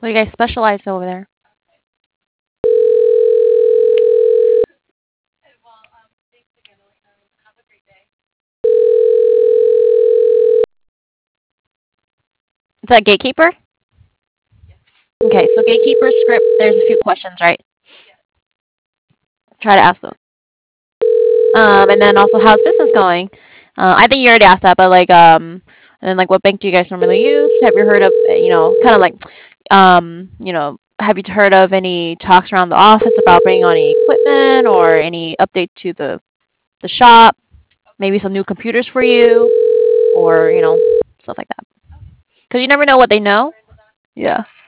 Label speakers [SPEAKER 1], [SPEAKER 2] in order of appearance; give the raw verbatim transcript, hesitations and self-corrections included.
[SPEAKER 1] What do you guys specialize over there? Is that gatekeeper? Okay, so gatekeeper script. There's a few questions, right? Try to ask them. Um, and then also, how's business going? Uh, I think you already asked that, but like, um, and then like, what bank do you guys normally use? Have you heard of, uh, you know, kind of like, um, you know, have you heard of any talks around the office about bringing on any equipment or any update to the the shop? Maybe some new computers for you, or you know, stuff like that. Because you never know what they know. Yeah.